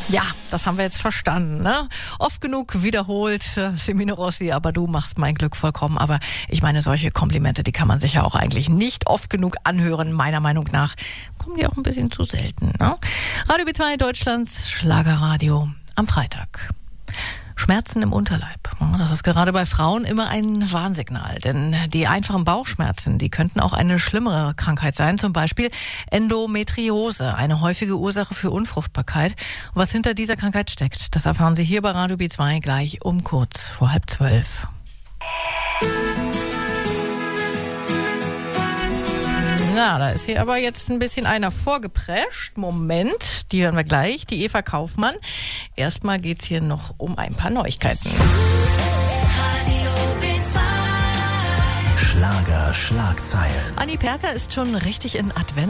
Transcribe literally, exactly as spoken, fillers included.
Ja, das haben wir jetzt verstanden, ne? Oft genug wiederholt, äh, Semino Rossi, aber du machst mein Glück vollkommen. Aber ich meine, solche Komplimente, die kann man sich ja auch eigentlich nicht oft genug anhören, meiner Meinung nach. Kommen die auch ein bisschen zu selten, ne? Radio B zwei, Deutschlands Schlagerradio am Freitag. Schmerzen im Unterleib. Das ist gerade bei Frauen immer ein Warnsignal, denn die einfachen Bauchschmerzen, die könnten auch eine schlimmere Krankheit sein, zum Beispiel Endometriose, eine häufige Ursache für Unfruchtbarkeit. Und was hinter dieser Krankheit steckt, das erfahren Sie hier bei Radio B zwei gleich um kurz vor halb zwölf. Na, da ist hier aber jetzt ein bisschen einer vorgeprescht. Moment, die hören wir gleich, die Eva Kaufmann. Erstmal geht's hier noch um ein paar Neuigkeiten. Schlager, Schlagzeilen. Anni Perker ist schon richtig in Advent.